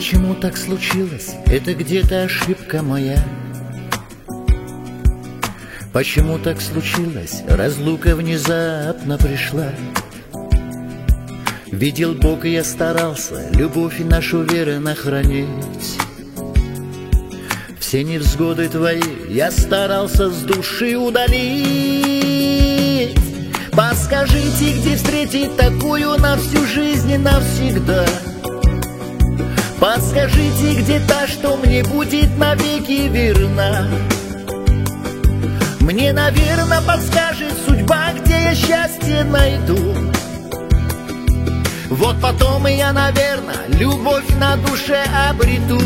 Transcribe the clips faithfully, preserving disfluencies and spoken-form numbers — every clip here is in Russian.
Почему так случилось? Это где-то ошибка моя. Почему так случилось? Разлука внезапно пришла. Видел Бог, и я старался любовь нашу верно хранить. Все невзгоды твои я старался с души удалить. Подскажите, где встретить такую на всю жизнь и навсегда? Подскажите, где та, что мне будет навеки верна? Мне, наверное, подскажет судьба, где я счастье найду. Вот потом я, наверное, любовь на душе обрету.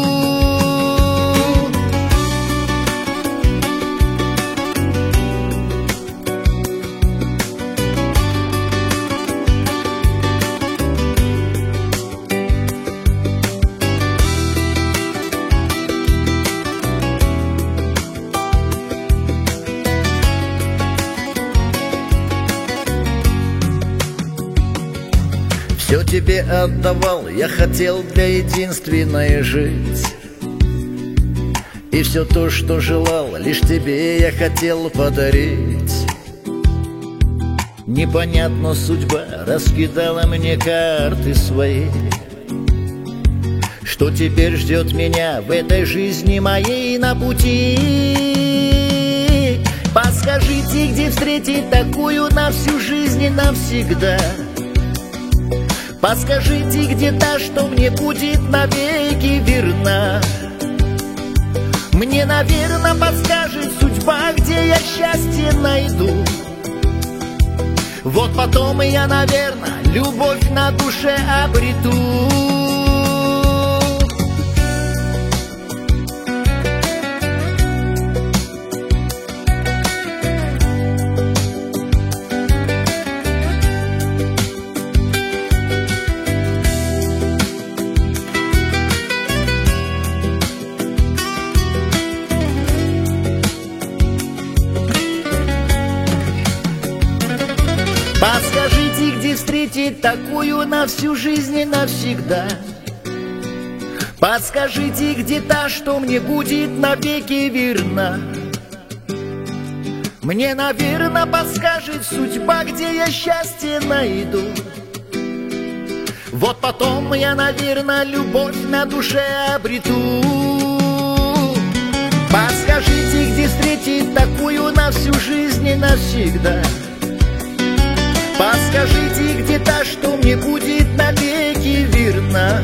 Все тебе отдавал, я хотел для единственной жить. И все то, что желал, лишь тебе я хотел подарить. Непонятно, судьба раскидала мне карты свои. Что теперь ждет меня в этой жизни моей на пути? Подскажите, где встретить такую на всю жизнь и навсегда? Подскажите, где та, что мне будет навеки верна? Мне, наверное, подскажет судьба, где я счастье найду. Вот потом я, наверное, любовь на душе обрету. Подскажите, где встретить такую на всю жизнь и навсегда? Подскажите, где та, что мне будет навеки верна? Мне, наверное, подскажет судьба, где я счастье найду. Вот потом я, наверное, любовь на душе обрету. Подскажите, где встретить такую на всю жизнь и навсегда? Подскажите, где та, что мне будет навеки верна?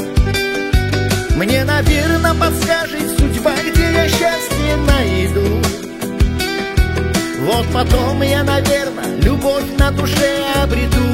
Мне, наверное, подскажет судьба, где я счастье найду. Вот потом я, наверное, любовь на душе обрету.